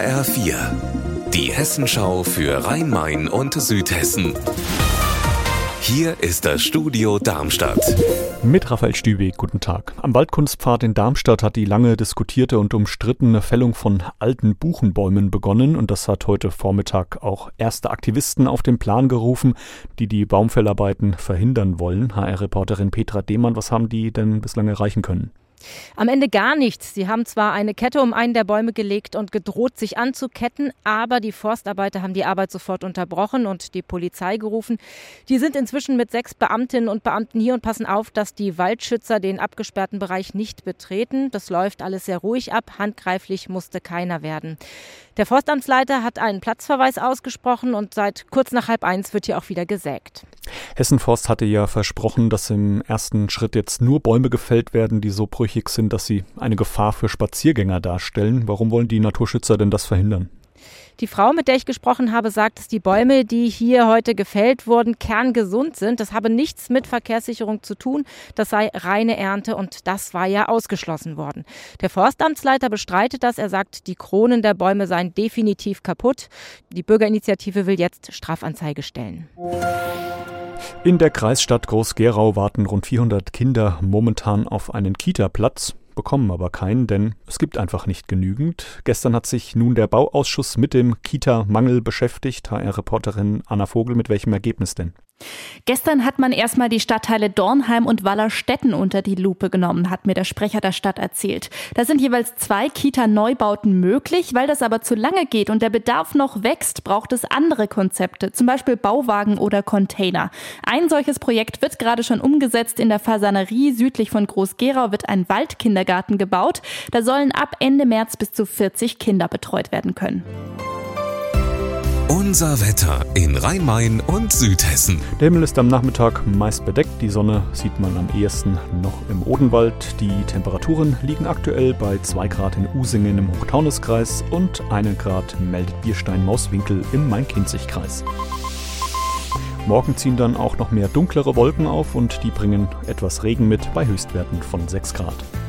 HR4, die Hessenschau für Rhein-Main und Südhessen. Hier ist das Studio Darmstadt. Mit Raphael Stübeck, guten Tag. Am Waldkunstpfad in Darmstadt hat die lange diskutierte und umstrittene Fällung von alten Buchenbäumen begonnen. Und das hat heute Vormittag auch erste Aktivisten auf den Plan gerufen, die die Baumfellarbeiten verhindern wollen. HR-Reporterin Petra Dehmann, was haben die denn bislang erreichen können? Am Ende gar nichts. Sie haben zwar eine Kette um einen der Bäume gelegt und gedroht, sich anzuketten, aber die Forstarbeiter haben die Arbeit sofort unterbrochen und die Polizei gerufen. Die sind inzwischen mit 6 Beamtinnen und Beamten hier und passen auf, dass die Waldschützer den abgesperrten Bereich nicht betreten. Das läuft alles sehr ruhig ab. Handgreiflich musste keiner werden. Der Forstamtsleiter hat einen Platzverweis ausgesprochen und seit kurz nach 12:30 wird hier auch wieder gesägt. Hessenforst hatte ja versprochen, dass im ersten Schritt jetzt nur Bäume gefällt werden, die so brüchig sind, dass sie eine Gefahr für Spaziergänger darstellen. Warum wollen die Naturschützer denn das verhindern? Die Frau, mit der ich gesprochen habe, sagt, dass die Bäume, die hier heute gefällt wurden, kerngesund sind. Das habe nichts mit Verkehrssicherung zu tun. Das sei reine Ernte und das war ja ausgeschlossen worden. Der Forstamtsleiter bestreitet das. Er sagt, die Kronen der Bäume seien definitiv kaputt. Die Bürgerinitiative will jetzt Strafanzeige stellen. In der Kreisstadt Groß-Gerau warten rund 400 Kinder momentan auf einen Kita-Platz, bekommen aber keinen, denn es gibt einfach nicht genügend. Gestern hat sich nun der Bauausschuss mit dem Kita-Mangel beschäftigt. HR-Reporterin Anna Vogel, mit welchem Ergebnis denn? Gestern hat man erstmal die Stadtteile Dornheim und Wallerstetten unter die Lupe genommen, hat mir der Sprecher der Stadt erzählt. Da sind jeweils 2 Kita-Neubauten möglich. Weil das aber zu lange geht und der Bedarf noch wächst, braucht es andere Konzepte, zum Beispiel Bauwagen oder Container. Ein solches Projekt wird gerade schon umgesetzt. In der Fasanerie südlich von Groß-Gerau wird ein Waldkindergarten gebaut. Da sollen ab Ende März bis zu 40 Kinder betreut werden können. Unser Wetter in Rhein-Main und Südhessen. Der Himmel ist am Nachmittag meist bedeckt. Die Sonne sieht man am ehesten noch im Odenwald. Die Temperaturen liegen aktuell bei 2 Grad in Usingen im Hochtaunuskreis und 1 Grad meldet Bierstein-Mauswinkel im Main-Kinzig-Kreis. Morgen ziehen dann auch noch mehr dunklere Wolken auf und die bringen etwas Regen mit bei Höchstwerten von 6 Grad.